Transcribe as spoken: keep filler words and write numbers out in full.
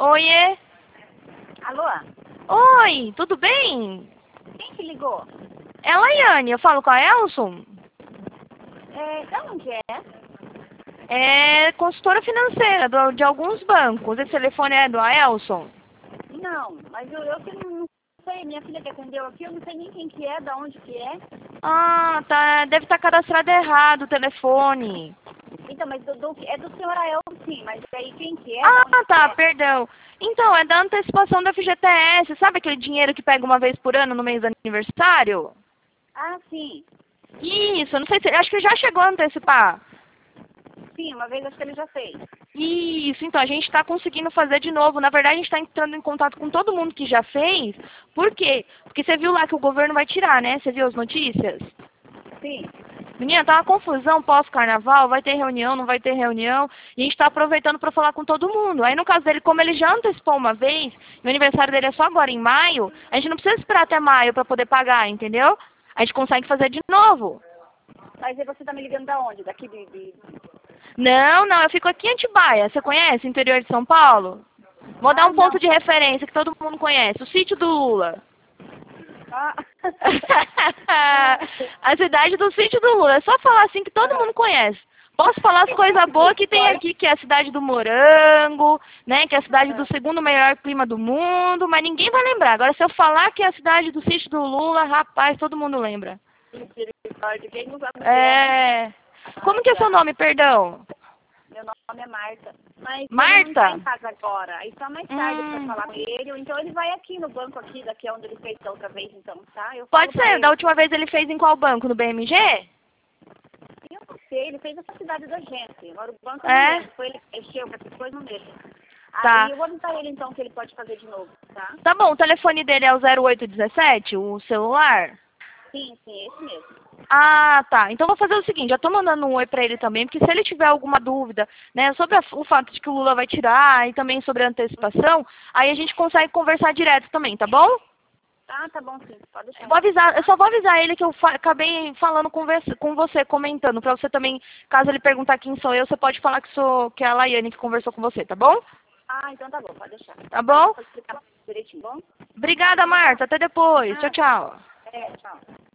Oiê. Alô? Oi, tudo bem? Quem que ligou? É a Laiane, eu falo com a Elson. É, da onde é? É consultora financeira do- de alguns bancos. Esse telefone é do Elson? Não, mas eu, eu que não sei, minha filha que atendeu aqui, eu não sei nem quem que é, da onde que é. Ah, tá. Deve estar cadastrado errado o telefone. Então, mas do, do- é do senhor Ael, sim, mas aí quem que é, da Ah, onde que tá, é? perdão. Então, é da antecipação do F G T S. Sabe aquele dinheiro que pega uma vez por ano no mês do aniversário? Ah, sim. Isso, não sei se... Acho que já chegou a antecipar. Sim, uma vez acho que ele já fez. Isso, então a gente está conseguindo fazer de novo. Na verdade, a gente está entrando em contato com todo mundo que já fez. Por quê? Porque você viu lá que o governo vai tirar, né? Você viu as notícias? Sim. Menina, tá uma confusão pós-carnaval, vai ter reunião, não vai ter reunião, e a gente está aproveitando para falar com todo mundo. Aí no caso dele, como ele já antecipou uma vez, e o aniversário dele é só agora em maio, a gente não precisa esperar até maio para poder pagar, entendeu? A gente consegue fazer de novo. Mas aí você tá me ligando da onde? Daqui de... de... Não, não, eu fico aqui em Atibaia. Você conhece o interior de São Paulo? Vou dar Ah, um ponto não. de referência que todo mundo conhece. O sítio do Lula. Ah. A cidade do sítio do Lula. É só falar assim que todo mundo conhece. Posso falar as coisas boas que tem aqui, que é a cidade do morango, né? Que é a cidade do segundo melhor clima do mundo, mas ninguém vai lembrar. Agora, se eu falar que é a cidade do sítio do Lula, rapaz, todo mundo lembra. Misericórdia, quem não sabe o que É... Como que é seu nome, perdão? Meu nome é Marta. Mas ele não está Marta? em casa agora. Aí só mais tarde Hum. pra falar com ele. Ou então ele vai aqui no banco aqui, daqui onde ele fez da outra vez, então, tá? Eu falo Pode pra ser. ele. Da última vez ele fez em qual banco? No B M G? Eu não sei, ele fez essa cidade da gente. Agora o banco eu É? não lembro. Foi ele que mexeu com essas coisas, não deixa. Tá. Aí eu vou avisar ele então que ele pode fazer de novo, tá? Tá bom, o telefone dele é o zero oito um sete, o celular? Sim, sim, é esse mesmo. Ah, tá. Então vou fazer o seguinte, já tô mandando um oi pra ele também, porque se ele tiver alguma dúvida, né, sobre a- o fato de que o Lula vai tirar e também sobre a antecipação, aí a gente consegue conversar direto também, tá bom? Ah, tá bom sim, pode deixar. Eu vou avisar, eu só vou avisar ele que eu fa- acabei falando com você, com você, comentando, pra você também, caso ele perguntar quem sou eu, você pode falar que sou que é a Laiane que conversou com você, tá bom? Ah, então tá bom, pode deixar. Tá bom? Pode explicar direitinho, bom? Obrigada, Marta. Até depois. Tchau, tchau. É, tchau.